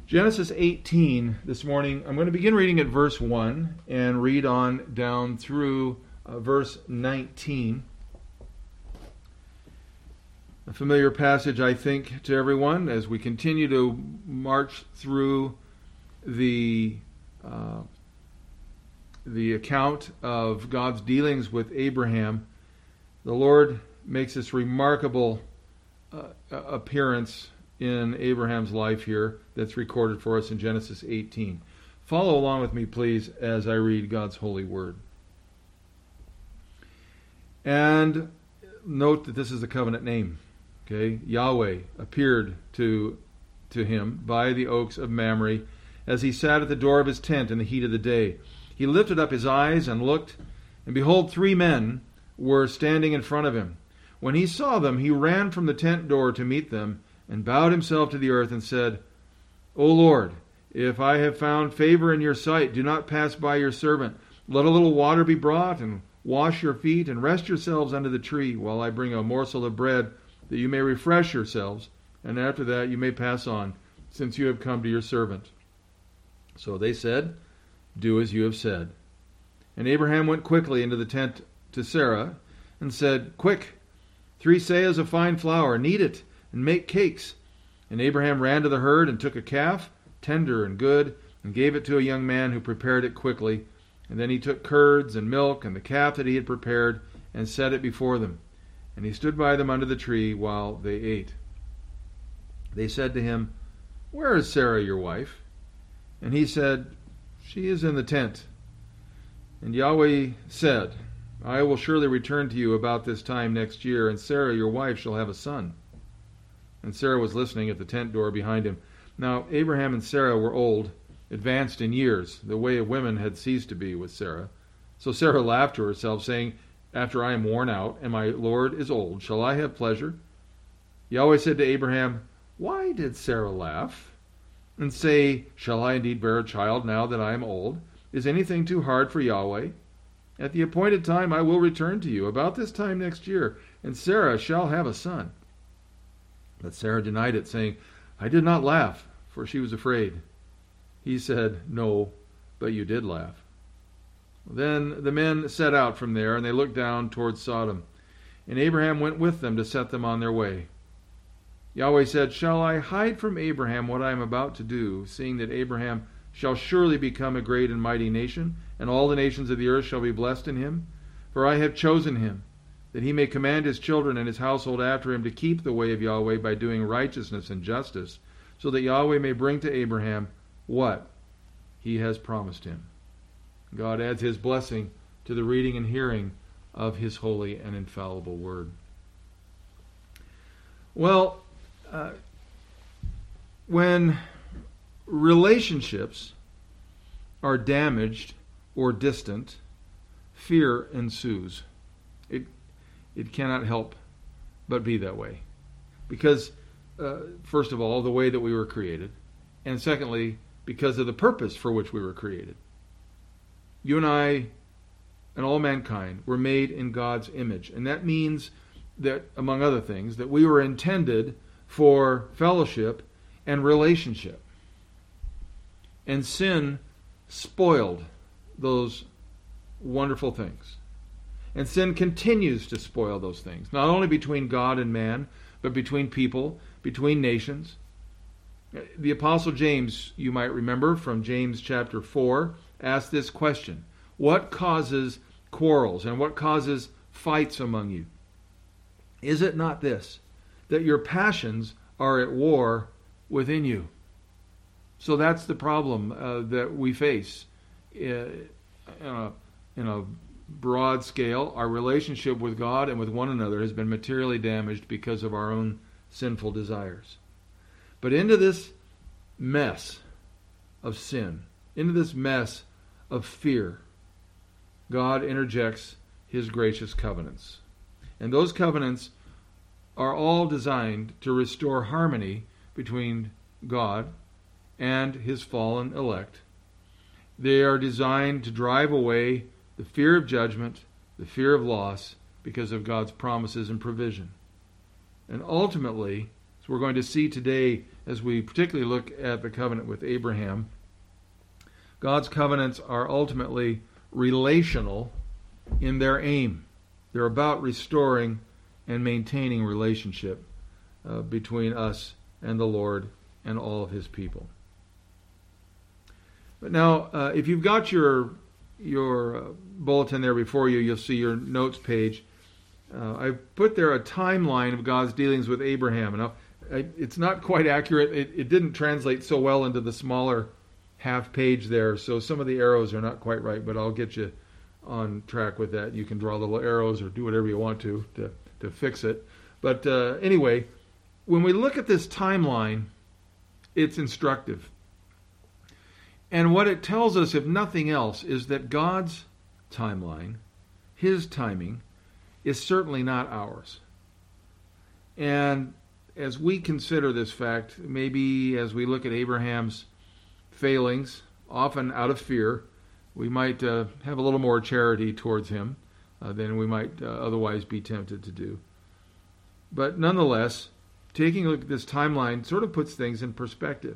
Genesis 18 this morning. I'm going to begin reading at verse 1 and read on down through verse 19. A familiar passage, I think, to everyone as we continue to march through the account of God's dealings with Abraham. The Lord makes this remarkable appearance in Abraham's life here that's recorded for us in Genesis 18. Follow along with me, please, as I read God's holy word. And note that this is the covenant name. Okay, Yahweh appeared to him by the oaks of Mamre as he sat at the door of his tent in the heat of the day. He lifted up his eyes and looked, and behold, 3 men were standing in front of him. When he saw them, he ran from the tent door to meet them, and bowed himself to the earth and said, O Lord, if I have found favor in your sight, do not pass by your servant. Let a little water be brought, and wash your feet, and rest yourselves under the tree, while I bring a morsel of bread, that you may refresh yourselves, and after that you may pass on, since you have come to your servant. So they said, Do as you have said. And Abraham went quickly into the tent to Sarah, and said, Quick, 3 seahs of fine flour, knead it, and make cakes. And Abraham ran to the herd and took a calf, tender and good, and gave it to a young man who prepared it quickly. And then he took curds and milk and the calf that he had prepared, and set it before them. And he stood by them under the tree while they ate. They said to him, Where is Sarah your wife? And he said, She is in the tent. And Yahweh said, I will surely return to you about this time next year, and Sarah your wife shall have a son. And Sarah was listening at the tent door behind him. Now Abraham and Sarah were old, advanced in years. The way of women had ceased to be with Sarah. So Sarah laughed to herself, saying, After I am worn out, and my Lord is old, shall I have pleasure? Yahweh said to Abraham, Why did Sarah laugh? And say, Shall I indeed bear a child now that I am old? Is anything too hard for Yahweh? At the appointed time I will return to you, about this time next year, and Sarah shall have a son. But Sarah denied it, saying, I did not laugh, for she was afraid. He said, No, but you did laugh. Then the men set out from there, and they looked down towards Sodom. And Abraham went with them to set them on their way. Yahweh said, Shall I hide from Abraham what I am about to do, seeing that Abraham shall surely become a great and mighty nation, and all the nations of the earth shall be blessed in him? For I have chosen him, that he may command his children and his household after him to keep the way of Yahweh by doing righteousness and justice, so that Yahweh may bring to Abraham what he has promised him. God adds his blessing to the reading and hearing of his holy and infallible word. Well, when relationships are damaged or distant, fear ensues. It cannot help but be that way. Because, first of all, the way that we were created, and secondly, because of the purpose for which we were created. You and I and all mankind were made in God's image. And that means that, among other things, that we were intended for fellowship and relationship. And sin spoiled those wonderful things. And sin continues to spoil those things, not only between God and man, but between people, between nations. The Apostle James, you might remember from James chapter 4, asked this question: What causes quarrels and what causes fights among you? Is it not this, that your passions are at war within you? So that's the problem that we face in a broad scale. Our relationship with God and with one another has been materially damaged because of our own sinful desires. But into this mess of sin, into this mess of fear, God interjects his gracious covenants. And those covenants are all designed to restore harmony between God and his fallen elect. They are designed to drive away the fear of judgment, the fear of loss, because of God's promises and provision. And ultimately, as we're going to see today as we particularly look at the covenant with Abraham. God's covenants are ultimately relational in their aim. They're about restoring and maintaining relationship between us and the Lord and all of His people. But now, if you've got your bulletin there before you, you'll see your notes page. I've put there a timeline of God's dealings with Abraham. Now, it's not quite accurate. It didn't translate so well into the smaller half page there, so some of the arrows are not quite right, but I'll get you on track with that. You can draw little arrows or do whatever you want to fix it. But anyway, when we look at this timeline, it's instructive. And what it tells us, if nothing else, is that God's timeline, His timing, is certainly not ours. And as we consider this fact, maybe as we look at Abraham's failings, often out of fear, we might have a little more charity towards him than we might otherwise be tempted to do. But nonetheless, taking a look at this timeline sort of puts things in perspective.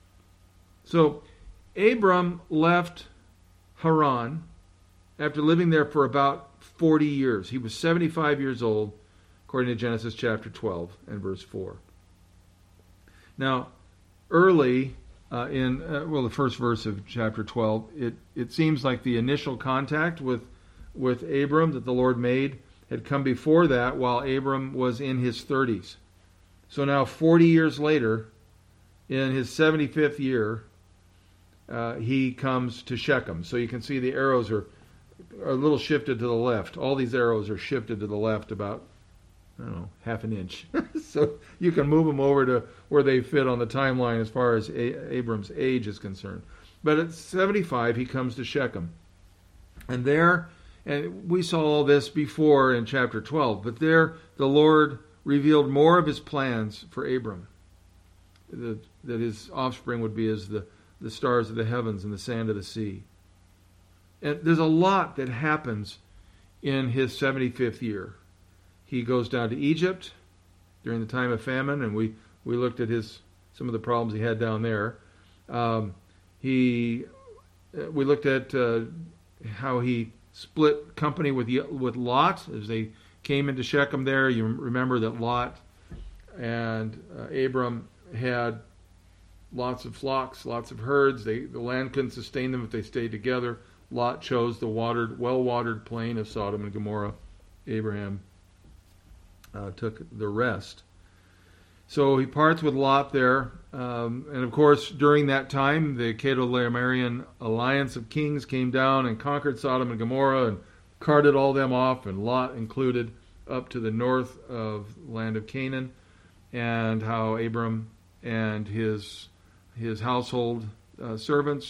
So, Abram left Haran after living there for about 40 years. He was 75 years old, according to Genesis chapter 12 and verse 4. Now, early the first verse of chapter 12, it seems like the initial contact with Abram that the Lord made had come before that while Abram was in his 30s. So now 40 years later, in his 75th year, he comes to Shechem. So you can see the arrows are a little shifted to the left. All these arrows are shifted to the left about, half an inch. So you can move them over to where they fit on the timeline as far as Abram's age is concerned. But at 75, he comes to Shechem. And there, and we saw all this before in chapter 12, but there the Lord revealed more of His plans for Abram. That his offspring would be as the stars of the heavens and the sand of the sea. And there's a lot that happens in his 75th year. He goes down to Egypt during the time of famine, and we looked at some of the problems he had down there. We looked at how he split company with Lot as they came into Shechem there. You remember that Lot and Abram had lots of flocks, lots of herds. The land couldn't sustain them if they stayed together. Lot chose the well-watered plain of Sodom and Gomorrah. Abraham took the rest. So he parts with Lot there. And of course, during that time, the Chedorlaomer alliance of kings came down and conquered Sodom and Gomorrah and carted all them off, and Lot included, up to the north of the land of Canaan, and how Abram and his household servants,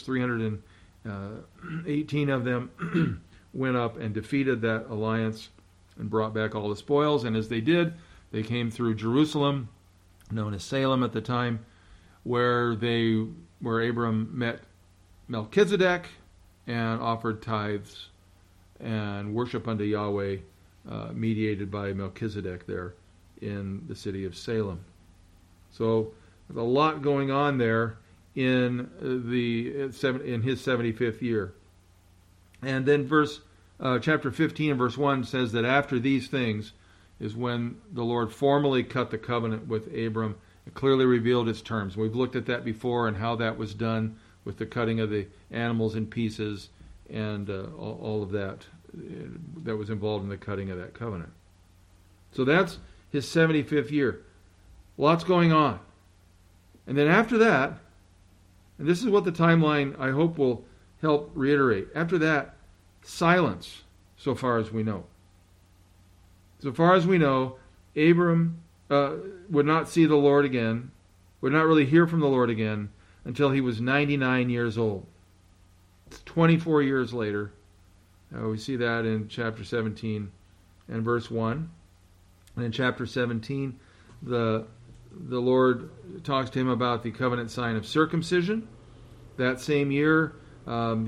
318 of them, went up and defeated that alliance and brought back all the spoils. And as they did, they came through Jerusalem, known as Salem at the time, where Abram met Melchizedek and offered tithes and worship unto Yahweh, mediated by Melchizedek there in the city of Salem. So there's a lot going on there in his 75th year. And then chapter 15 and verse 1 says that after these things is when the Lord formally cut the covenant with Abram and clearly revealed its terms. We've looked at that before and how that was done with the cutting of the animals in pieces and all of that was involved in the cutting of that covenant. So that's his 75th year. Lots going on. And then after that, and this is what the timeline, I hope, will help reiterate. After that, silence, so far as we know. So far as we know, Abram would not see the Lord again, would not really hear from the Lord again until he was 99 years old. It's 24 years later. We see that in chapter 17 and verse 1. And in chapter 17, the Lord talks to him about the covenant sign of circumcision. That same year, as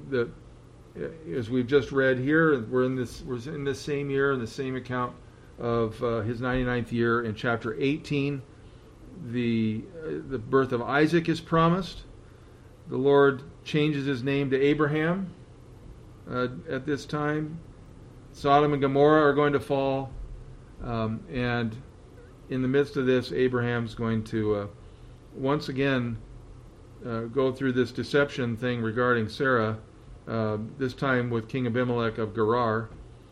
we've just read here, we're in this same year, in the same account of his 99th year in chapter 18. the birth of Isaac is promised. The Lord changes his name to Abraham at this time. Sodom and Gomorrah are going to fall. And in the midst of this, Abraham's going to once again go through this deception thing regarding Sarah, this time with King Abimelech of Gerar.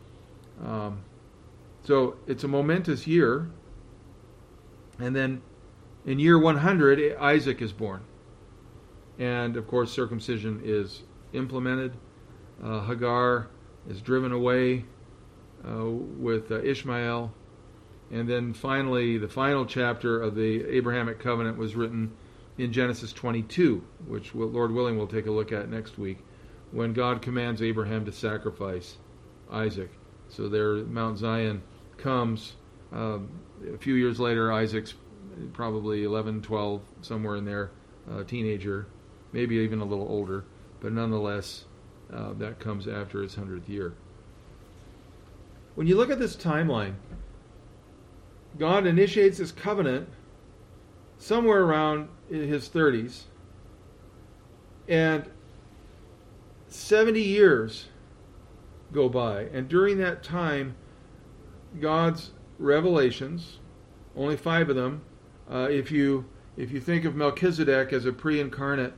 So it's a momentous year. And then in year 100, Isaac is born. And of course, circumcision is implemented. Hagar is driven away with Ishmael. And then finally, the final chapter of the Abrahamic covenant was written in Genesis 22, which Lord willing we'll take a look at next week, when God commands Abraham to sacrifice Isaac. So there, Mount Zion comes. A few years later, Isaac's probably 11, 12, somewhere in there, teenager, maybe even a little older, but nonetheless, that comes after his 100th year. When you look at this timeline, God initiates this covenant somewhere around his 30s, and 70 years go by, and during that time, God's revelations, only 5 of them, if you think of Melchizedek as a pre-incarnate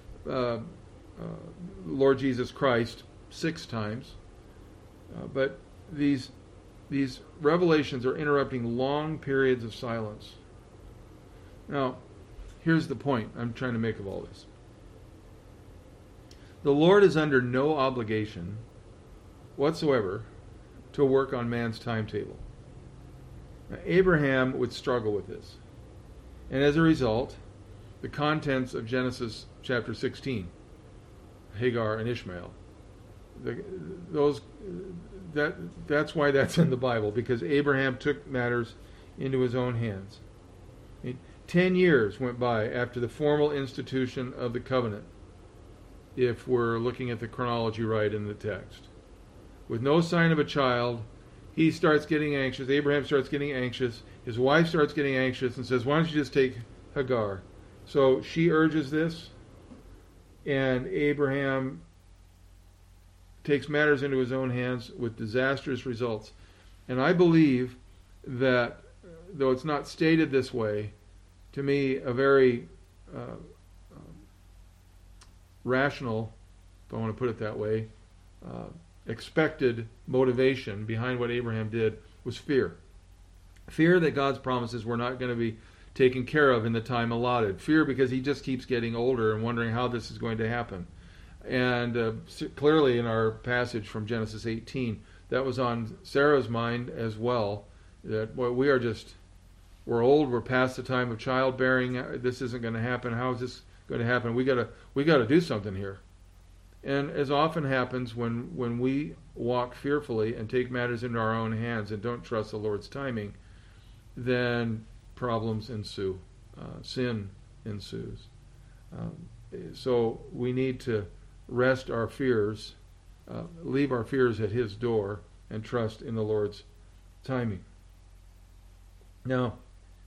Lord Jesus Christ 6 times, but these revelations are interrupting long periods of silence. Now, here's the point I'm trying to make of all this. The Lord is under no obligation whatsoever to work on man's timetable. Now, Abraham would struggle with this. And as a result, the contents of Genesis chapter 16, Hagar and Ishmael, that's why that's in the Bible, because Abraham took matters into his own hands. 10 years went by after the formal institution of the covenant, if we're looking at the chronology right in the text. With no sign of a child, he starts getting anxious. Abraham starts getting anxious. His wife starts getting anxious and says, why don't you just take Hagar? So she urges this, and Abraham takes matters into his own hands with disastrous results. And I believe that, though it's not stated this way, to me, a very rational, if I want to put it that way, expected motivation behind what Abraham did was fear. Fear that God's promises were not going to be taken care of in the time allotted. Fear because he just keeps getting older and wondering how this is going to happen. And clearly in our passage from Genesis 18, that was on Sarah's mind as well, that we're old, we're past the time of childbearing, this isn't going to happen, how is this going to happen? We got to do something here. And as often happens when we walk fearfully and take matters into our own hands and don't trust the Lord's timing, then problems ensue. Sin ensues. So we need to rest our fears, leave our fears at His door, and trust in the Lord's timing. Now,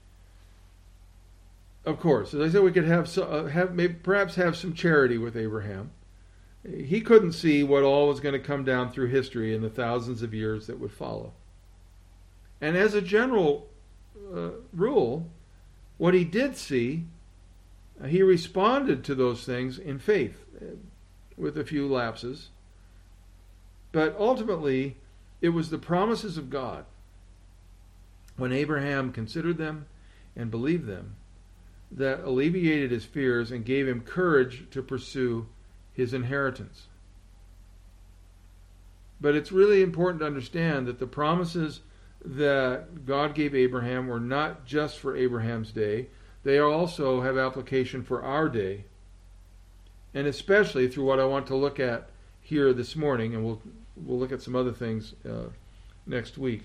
of course, as I said, we could perhaps have some charity with Abraham. He couldn't see what all was going to come down through history in the thousands of years that would follow. And as a general rule, what he did see, he responded to those things in faith, with a few lapses. But ultimately, it was the promises of God, when Abraham considered them and believed them, that alleviated his fears and gave him courage to pursue his inheritance. But it's really important to understand that the promises that God gave Abraham were not just for Abraham's day. They also have application for our day, and especially through what I want to look at here this morning, and we'll look at some other things next week.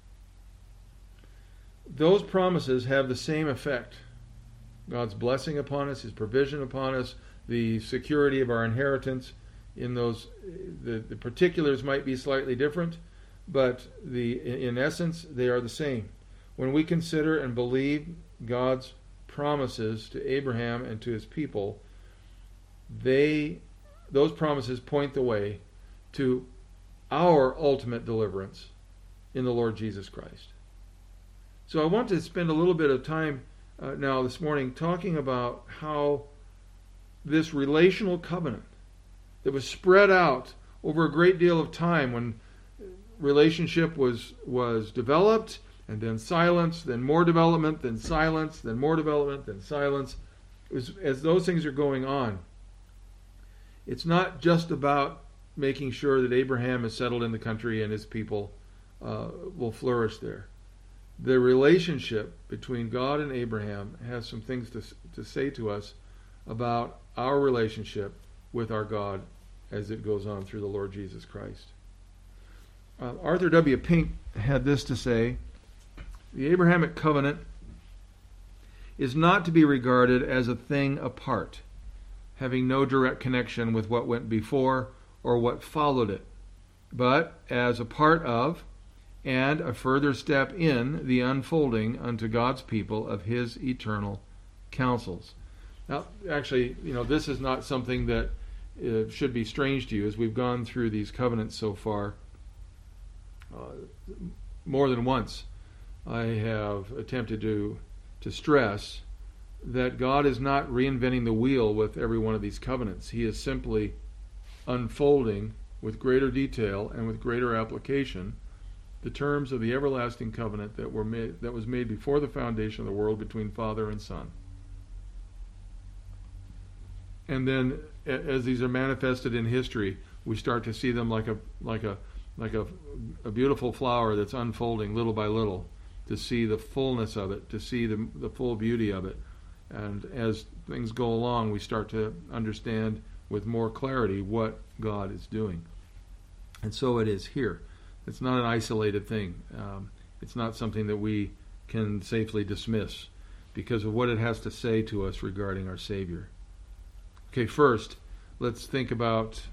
Those promises have the same effect. God's blessing upon us, His provision upon us, the security of our inheritance. In those, the particulars might be slightly different, but in essence, they are the same. When we consider and believe God's promises to Abraham and to his people, those promises point the way to our ultimate deliverance in the Lord Jesus Christ. So I want to spend a little bit of time now this morning talking about how this relational covenant that was spread out over a great deal of time, when relationship was developed, and then silence, then more development, then silence, then more development, then silence. As those things are going on, it's not just about making sure that Abraham is settled in the country and his people will flourish there. The relationship between God and Abraham has some things to say to us about our relationship with our God as it goes on through the Lord Jesus Christ. Arthur W. Pink had this to say: the Abrahamic covenant is not to be regarded as a thing apart, having no direct connection with what went before or what followed it, but as a part of and a further step in the unfolding unto God's people of His eternal counsels. Now, actually, this is not something that should be strange to you, as we've gone through these covenants so far. More than once, I have attempted to stress that God is not reinventing the wheel with every one of these covenants. He is simply unfolding with greater detail and with greater application the terms of the everlasting covenant that was made before the foundation of the world between Father and Son. And then, as these are manifested in history, we start to see them like a beautiful flower that's unfolding little by little, to see the fullness of it, to see the full beauty of it. And as things go along, we start to understand with more clarity what God is doing. And so it is here. It's not an isolated thing. It's not something that we can safely dismiss because of what it has to say to us regarding our Savior. Okay, first, let's think about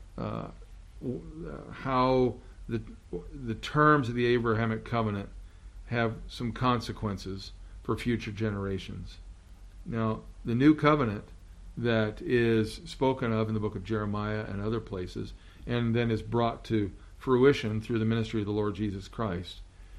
how the terms of the Abrahamic covenant have some consequences for future generations. Now, the new covenant that is spoken of in the book of Jeremiah and other places, and then is brought to fruition through the ministry of the Lord Jesus Christ,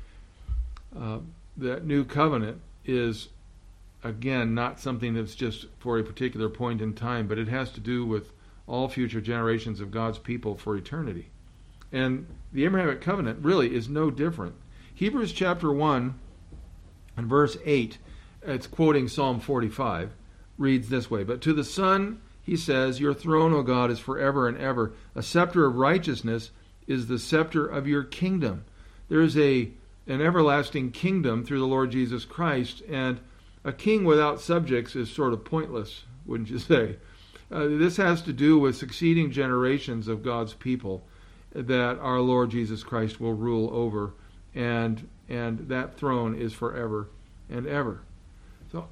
that new covenant is, again, not something that's just for a particular point in time, but it has to do with all future generations of God's people for eternity. And the Abrahamic covenant really is no different. Hebrews chapter 1 and verse 8, it's quoting Psalm 45, reads this way: "But to the Son, he says, your throne, O God, is forever and ever. A scepter of righteousness is the scepter of your kingdom." There is an everlasting kingdom through the Lord Jesus Christ, and a king without subjects is sort of pointless, wouldn't you say? This has to do with succeeding generations of God's people that our Lord Jesus Christ will rule over, and that throne is forever and ever. So,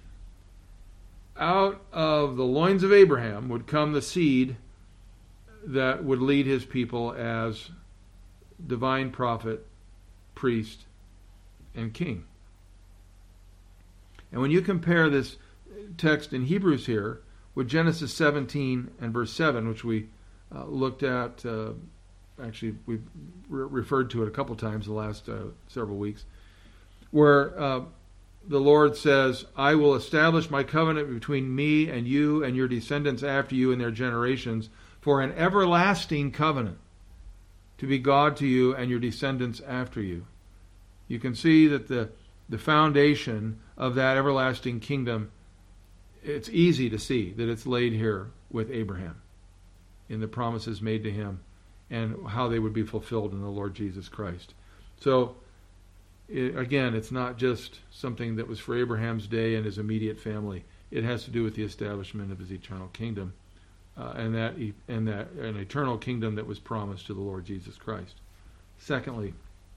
out of the loins of Abraham would come the seed that would lead his people as divine prophet, priest, and king. And when you compare this text in Hebrews here with Genesis 17 and verse 7, which we looked at, actually we've referred to it a couple times the last several weeks, where the Lord says, "I will establish my covenant between me and you and your descendants after you and their generations for an everlasting covenant, to be God to you and your descendants after you." You can see that the foundation of that everlasting kingdom, it's easy to see that it's laid here with Abraham in the promises made to him and how they would be fulfilled in the Lord Jesus Christ. So, again, it's not just something that was for Abraham's day and his immediate family. It has to do with the establishment of his eternal kingdom, and an eternal kingdom that was promised to the Lord Jesus Christ. Secondly,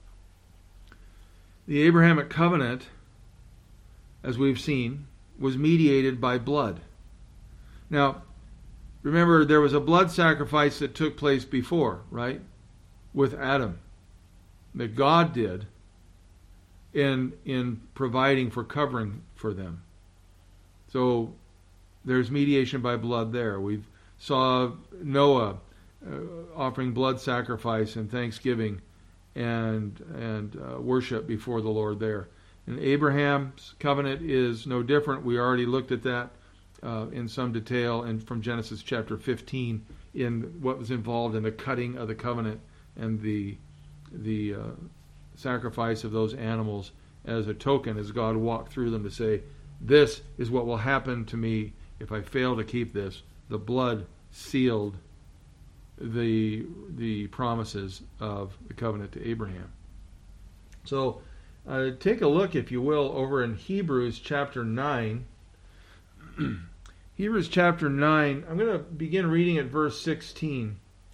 the Abrahamic covenant, as we've seen, was mediated by blood. Now, remember, there was a blood sacrifice that took place before, right? With Adam, that God did in providing for covering for them. So there's mediation by blood there. We saw Noah offering blood sacrifice and thanksgiving and worship before the Lord there. And Abraham's covenant is no different. We already looked at that in some detail and from Genesis chapter 15 in what was involved in the cutting of the covenant and the sacrifice of those animals as a token, as God walked through them to say, this is what will happen to me if I fail to keep this. The blood sealed the promises of the covenant to Abraham. So take a look, if you will, over in Hebrews chapter 9. Hebrews chapter 9, I'm going to begin reading at verse 16.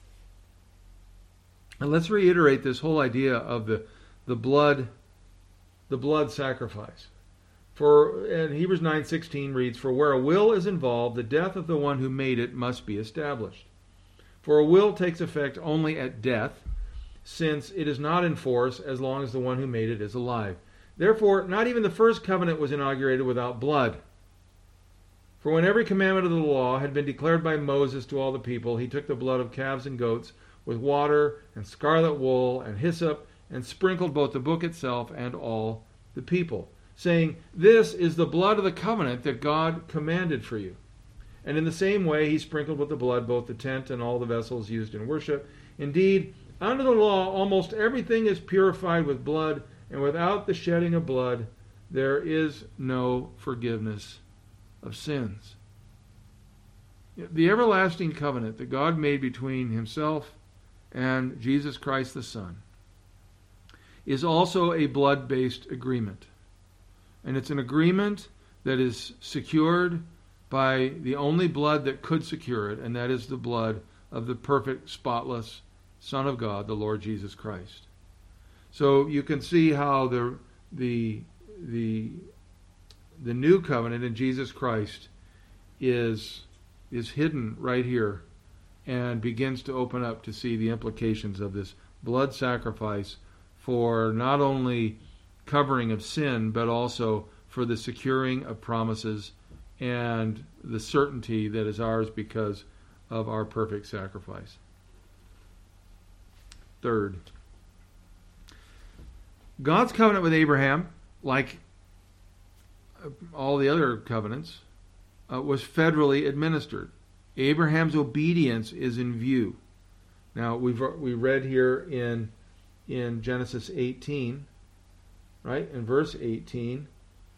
And let's reiterate this whole idea of the blood sacrifice. And Hebrews 9:16 reads, "For where a will is involved, the death of the one who made it must be established. For a will takes effect only at death, since it is not in force as long as the one who made it is alive. Therefore, not even the first covenant was inaugurated without blood. For when every commandment of the law had been declared by Moses to all the people, he took the blood of calves and goats with water and scarlet wool and hyssop, and sprinkled both the book itself and all the people, saying, 'This is the blood of the covenant that God commanded for you.' And in the same way he sprinkled with the blood both the tent and all the vessels used in worship. Indeed, under the law almost everything is purified with blood, and without the shedding of blood there is no forgiveness of sins." The everlasting covenant that God made between himself and Jesus Christ the Son is also a blood-based agreement. And it's an agreement that is secured by the only blood that could secure it, and that is the blood of the perfect, spotless Son of God, the Lord Jesus Christ. So you can see how the new covenant in Jesus Christ is hidden right here and begins to open up to see the implications of this blood sacrifice for not only covering of sin, but also for the securing of promises and the certainty that is ours because of our perfect sacrifice. Third, God's covenant with Abraham, like all the other covenants, was federally administered. Abraham's obedience is in view. Now, we read here in Genesis 18, right? In verse 18,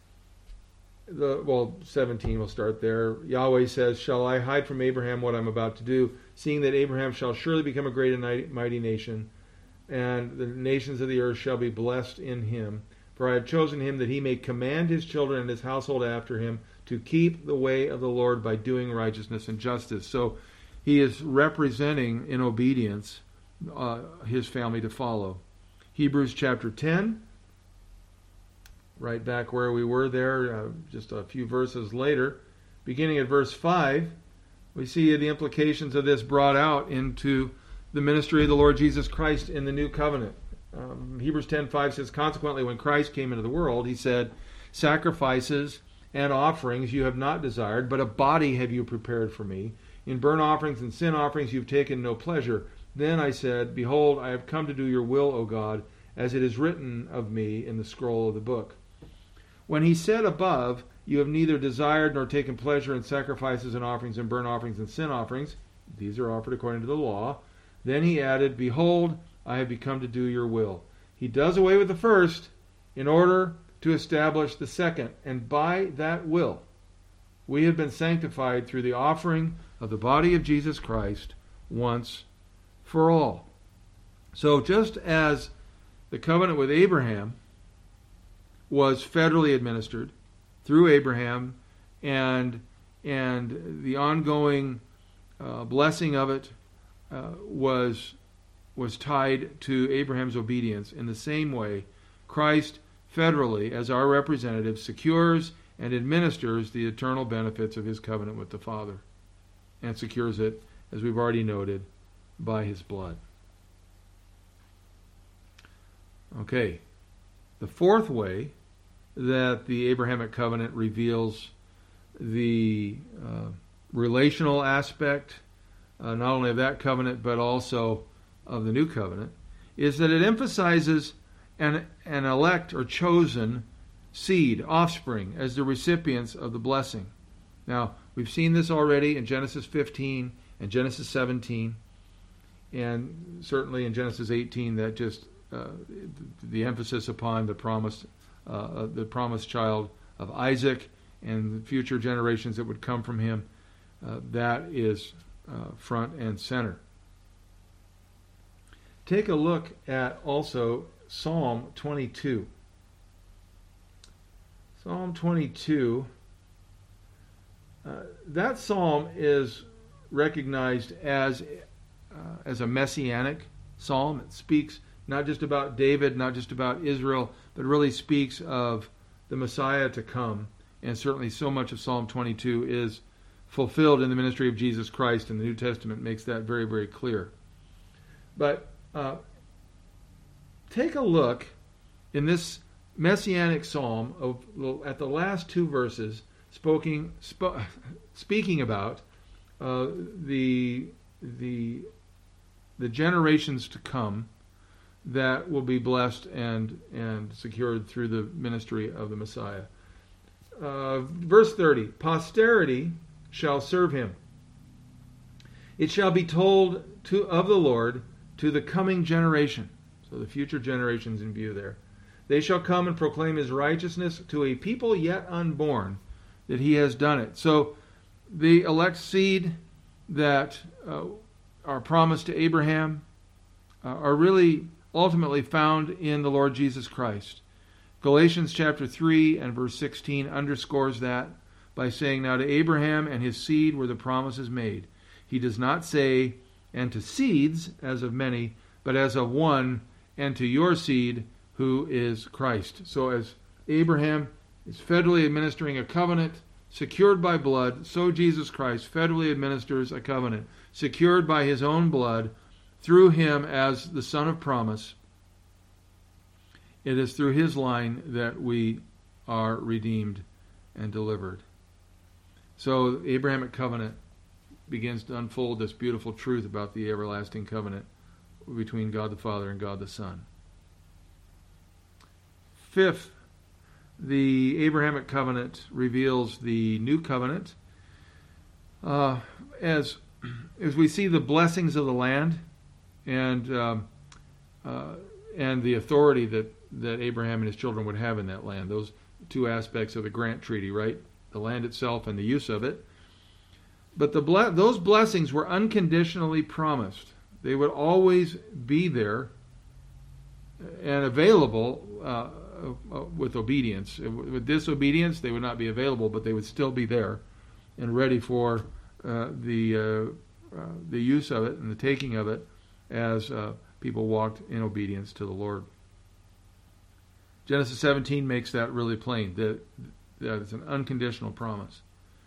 17, we'll start there. Yahweh says, "Shall I hide from Abraham what I'm about to do, seeing that Abraham shall surely become a great and mighty nation, and the nations of the earth shall be blessed in him? For I have chosen him that he may command his children and his household after him to keep the way of the Lord by doing righteousness and justice." So he is representing in obedience his family to follow. Hebrews chapter 10, right back where we were there, just a few verses later, beginning at verse 5, we see the implications of this brought out into the ministry of the Lord Jesus Christ in the new covenant. Hebrews 10:5 says, "Consequently, when Christ came into the world, he said, 'Sacrifices and offerings you have not desired, but a body have you prepared for me. In burnt offerings and sin offerings you have taken no pleasure. Then I said, Behold, I have come to do your will, O God, as it is written of me in the scroll of the book.' When he said above, 'You have neither desired nor taken pleasure in sacrifices and offerings and burnt offerings and sin offerings,' these are offered according to the law, then he added, 'Behold, I have become to do your will.' He does away with the first in order to establish the second, and by that will we have been sanctified through the offering of the body of Jesus Christ once for all." So just as the covenant with Abraham was federally administered through Abraham, and the ongoing blessing of it was tied to Abraham's obedience, in the same way Christ federally, as our representative, secures and administers the eternal benefits of his covenant with the Father, and secures it, as we've already noted, by his blood. Okay, the fourth way that the Abrahamic covenant reveals the relational aspect, not only of that covenant, but also of the new covenant, is that it emphasizes an elect or chosen seed, offspring, as the recipients of the blessing. Now, we've seen this already in Genesis 15 and Genesis 17, and certainly in Genesis 18, that just the emphasis upon the promised child of Isaac and the future generations that would come from him, that is front and center. Take a look at also Psalm 22. Psalm 22, that psalm is recognized as a messianic psalm. It speaks not just about David, not just about Israel, but really speaks of the Messiah to come. And certainly so much of Psalm 22 is fulfilled in the ministry of Jesus Christ, and the New Testament makes that very, very clear. But take a look in this messianic psalm at the last two verses, speaking about the generations to come that will be blessed and secured through the ministry of the Messiah. Verse 30, posterity shall serve him. It shall be told of the Lord to the coming generation. So the future generations in view there. They shall come and proclaim his righteousness to a people yet unborn, that he has done it. So the elect seed that are promised to Abraham are really ultimately found in the Lord Jesus Christ. Galatians chapter 3 and verse 16 underscores that by saying, now to Abraham and his seed were the promises made. He does not say, and to seeds, as of many, but as of one, and to your seed, who is Christ. So as Abraham is federally administering a covenant secured by blood, so Jesus Christ federally administers a covenant secured by his own blood through him as the Son of promise. It is through his line that we are redeemed and delivered. So the Abrahamic covenant begins to unfold this beautiful truth about the everlasting covenant between God the Father and God the Son. Fifth, the Abrahamic covenant reveals the new covenant. As we see the blessings of the land and the authority that Abraham and his children would have in that land, those two aspects of the grant treaty, right? The land itself and the use of it. But those blessings were unconditionally promised. They would always be there and available with obedience. With disobedience, they would not be available, but they would still be there and ready for the use of it and the taking of it as people walked in obedience to the Lord. Genesis 17 makes that really plain, that it's an unconditional promise.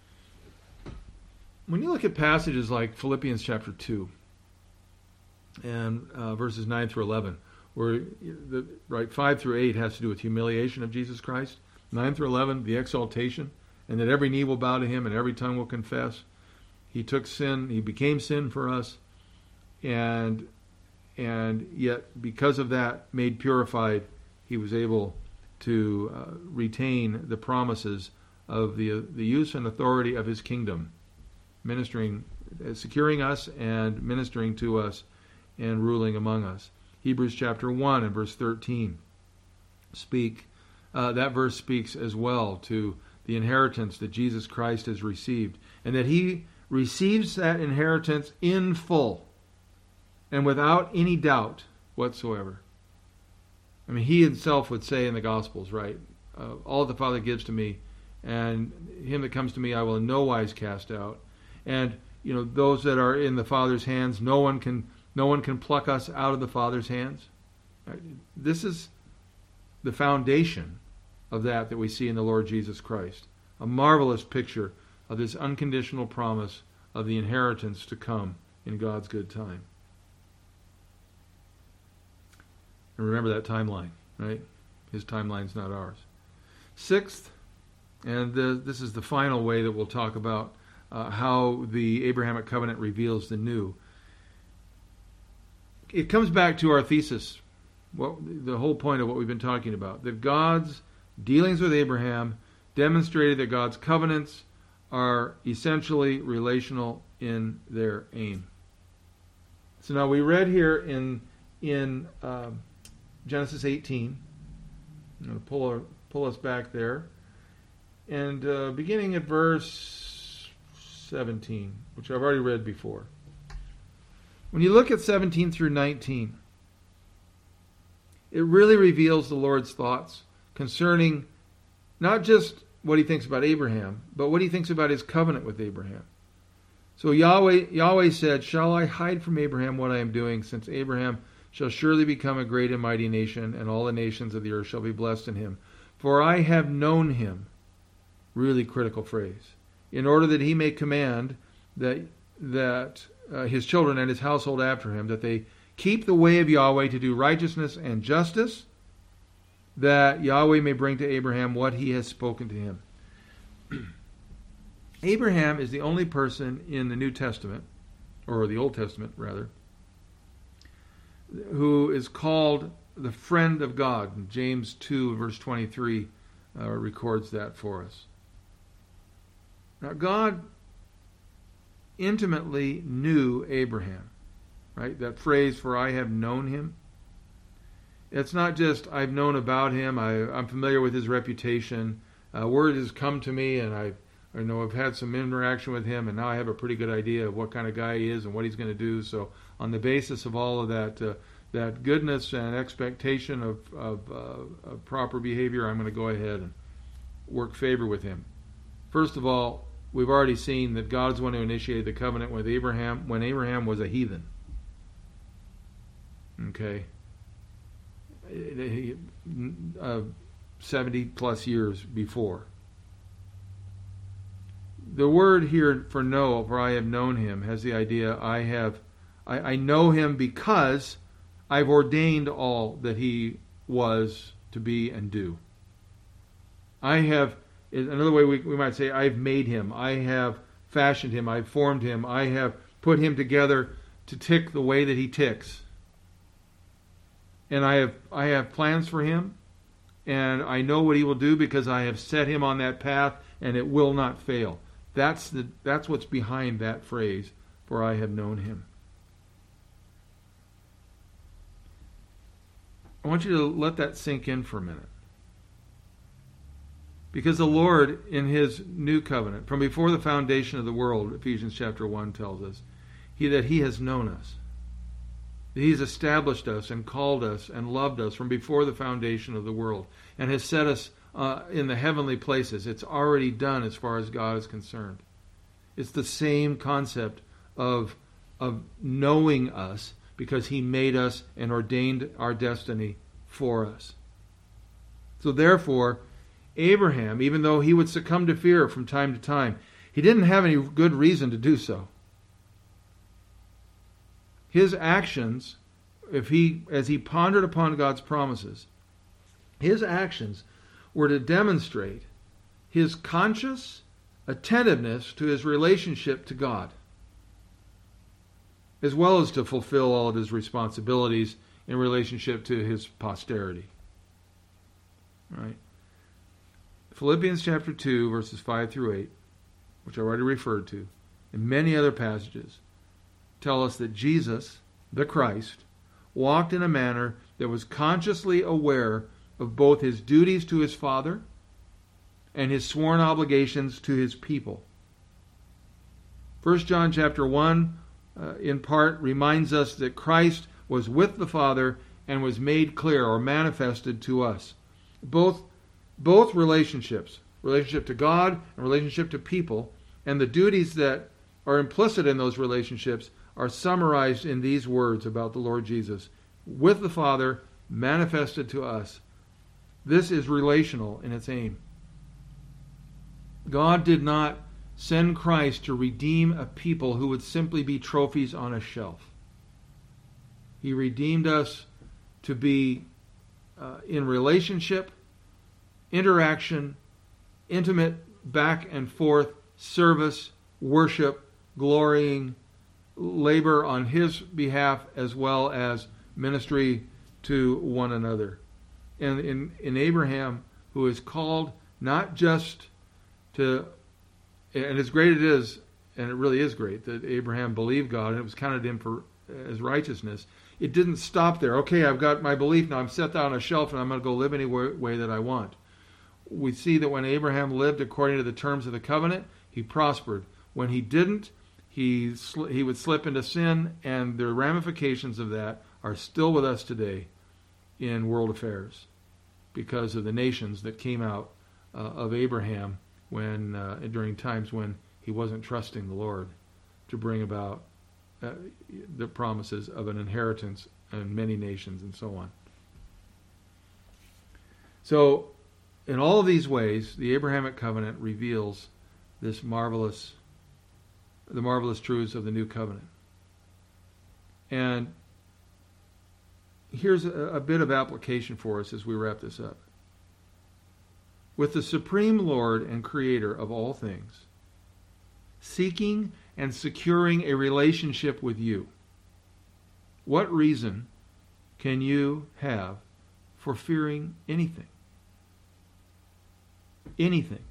When you look at passages like Philippians chapter 2 and verses 9 through 11, where 5 through 8 has to do with humiliation of Jesus Christ, 9 through 11, the exaltation, and that every knee will bow to him and every tongue will confess. He took sin, he became sin for us, and yet because of that, made purified, he was able to retain the promises of the use and authority of his kingdom, ministering, securing us and ministering to us and ruling among us. Hebrews chapter 1 and verse 13 that verse speaks as well to the inheritance that Jesus Christ has received, and that he receives that inheritance in full and without any doubt whatsoever. I mean, he himself would say in the Gospels, right, all the Father gives to me, and him that comes to me I will in no wise cast out. And those that are in the Father's hands, no one can pluck us out of the Father's hands. Right? This is the foundation of that we see in the Lord Jesus Christ. A marvelous picture of this unconditional promise of the inheritance to come in God's good time. And remember that timeline, right? His timeline's not ours. Sixth, And this is the final way that we'll talk about how the Abrahamic covenant reveals the new. It comes back to our thesis, the whole point of what we've been talking about, that God's dealings with Abraham demonstrated that God's covenants are essentially relational in their aim. So now we read here in Genesis 18. I'm going to pull us back there. And beginning at verse 17, which I've already read before. When you look at 17 through 19, it really reveals the Lord's thoughts concerning not just what he thinks about Abraham, but what he thinks about his covenant with Abraham. So Yahweh said, "Shall I hide from Abraham what I am doing, since Abraham shall surely become a great and mighty nation, and all the nations of the earth shall be blessed in him? For I have known him," really critical phrase, "in order that he may command that his children and his household after him, that they keep the way of Yahweh to do righteousness and justice, that Yahweh may bring to Abraham what he has spoken to him." Abraham is the only person in the New Testament, or the Old Testament rather, who is called the friend of God. James 2 verse 23 records that for us. Now God intimately knew Abraham, right? That phrase, "for I have known him." It's not just I've known about him, I'm familiar with his reputation, word has come to me, and I've had some interaction with him, and now I have a pretty good idea of what kind of guy he is and what he's going to do. So on the basis of all of that goodness and expectation of proper behavior, I'm going to go ahead and work favor with him. First of all, we've already seen that God is the one who initiated the covenant with Abraham when Abraham was a heathen. Okay? 70 plus years before. The word here for know, "for I have known him," has the idea I know him because I've ordained all that he was to be and do. Another way we might say, I've made him, I have fashioned him, I've formed him, I have put him together to tick the way that he ticks. And I have plans for him, and I know what he will do because I have set him on that path, and it will not fail. That's what's behind that phrase, "for I have known him." I want you to let that sink in for a minute. Because the Lord, in his new covenant, from before the foundation of the world, Ephesians chapter 1 tells us, that he has known us. That he's established us and called us and loved us from before the foundation of the world, and has set us in the heavenly places. It's already done as far as God is concerned. It's the same concept of knowing us, because he made us and ordained our destiny for us. So therefore, Abraham, even though he would succumb to fear from time to time, he didn't have any good reason to do so. His actions, as he pondered upon God's promises, his actions were to demonstrate his conscious attentiveness to his relationship to God, as well as to fulfill all of his responsibilities in relationship to his posterity. Right? Philippians chapter 2, verses 5 through 8, which I already referred to, and many other passages, tell us that Jesus, the Christ, walked in a manner that was consciously aware of both his duties to his Father and his sworn obligations to his people. 1 John chapter 1, in part, reminds us that Christ was with the Father and was made clear or manifested to us. Both relationships, relationship to God and relationship to people, and the duties that are implicit in those relationships are summarized in these words about the Lord Jesus. With the Father, manifested to us. This is relational in its aim. God did not send Christ to redeem a people who would simply be trophies on a shelf. He redeemed us to be in relationship, interaction, intimate back and forth service, worship, glorying, labor on His behalf, as well as ministry to one another. And in Abraham, who is called not just to, and as great it is, and it really is great that Abraham believed God and it was counted to him as righteousness, it didn't stop there. Okay, I've got my belief now, I'm set that on a shelf and I'm going to go live any way that I want. We see that when Abraham lived according to the terms of the covenant, he prospered. When he didn't, he would slip into sin, and the ramifications of that are still with us today in world affairs because of the nations that came out of Abraham when during times when he wasn't trusting the Lord to bring about the promises of an inheritance in many nations and so on. So, in all of these ways, the Abrahamic covenant reveals the marvelous truths of the new covenant. And here's a bit of application for us as we wrap this up. With the supreme Lord and Creator of all things, seeking and securing a relationship with you, what reason can you have for fearing anything? Anything.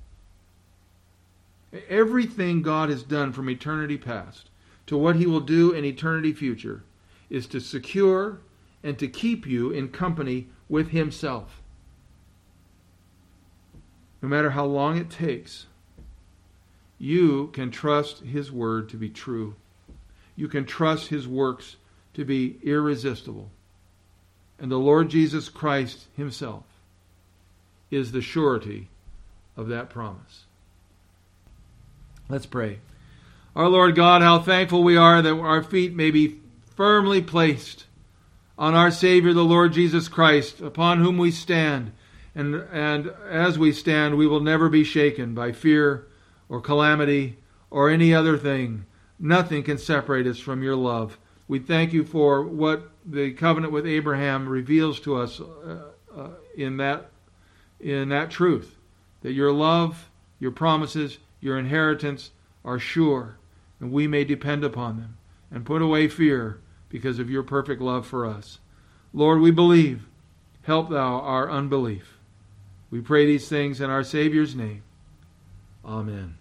Everything God has done from eternity past to what He will do in eternity future is to secure and to keep you in company with Himself. No matter how long it takes, you can trust His word to be true. You can trust His works to be irresistible. And the Lord Jesus Christ Himself is the surety of that promise. Let's pray. Our Lord God, how thankful we are that our feet may be firmly placed on our Savior, the Lord Jesus Christ, upon whom we stand. And as we stand, we will never be shaken by fear or calamity or any other thing. Nothing can separate us from your love. We thank you for what the covenant with Abraham reveals to us in that truth, that your love, your promises, your inheritance are sure, and we may depend upon them and put away fear because of your perfect love for us. Lord, we believe. Help thou our unbelief. We pray these things in our Savior's name. Amen.